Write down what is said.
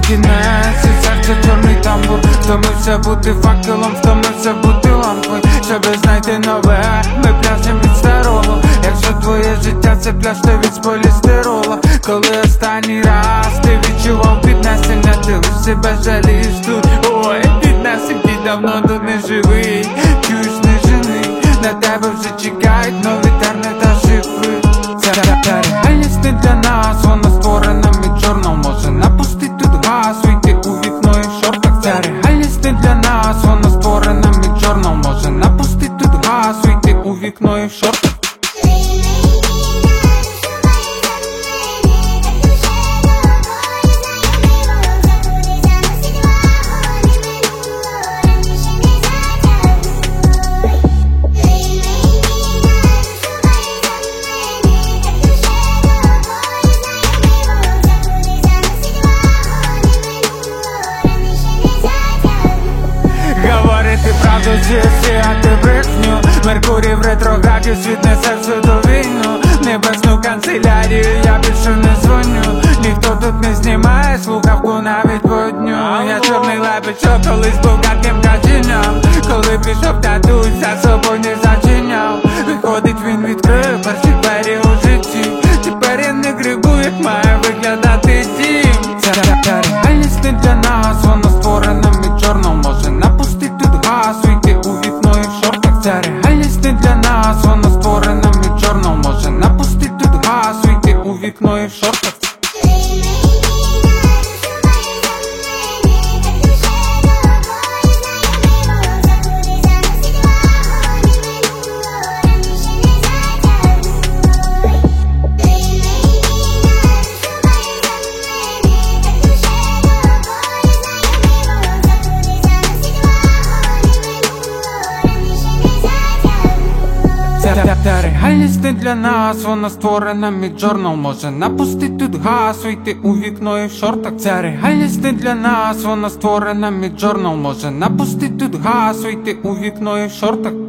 кінець, і серце чорний тамбур. Втомився бути факелом, втомився бути лампою. Щоби знайти нове, ми пляшем від старого. Якщо твоє життя це пляж, ти від полістирола. Коли останній раз ти відчував піднесення, ти лиш себе жалієш тут. Ой, піднесеньки давно тут не живий. Чуєш, не жени, на тебе вже чекають нові терни та шифри. Ця реальність не для нас, вона створена міджорном. Може напустить тут газ, вийти у вікно і в шортах. Ця реальність не для нас, вона створена міджорном. Може напустить тут газ, вийти у вікно і в шортах. Говорити правду сіяти брехню. Меркурій в ретрограді, світ несе всю ту війну. Небесну канцелярію я більше не дзвоню. Ніхто тут не знімає слухавку навіть по дню. Я чорний лебедь, що колись був гадким каченям. Коли пішов татусь, за собою не зачиняв. Виходить, він відкрив перші двері у житті. Тепер я не грибу, як має виглядати дім. Ця реальність не для нас, вона створена міджорном. Може напустить тут газ, вийти у вікно і в шортах. Ця реальність не для нас, вона створена міджорном. Може напустить тут газ, вийти у вікно і в шортах. Та реальність не для нас, вона створена міджорном. Може напустить тут газ, вийти у вікно і в шортах. Ця реальність не для нас, вона створена міджорном. Може напустить тут газ, вийти у вікно і в шортах.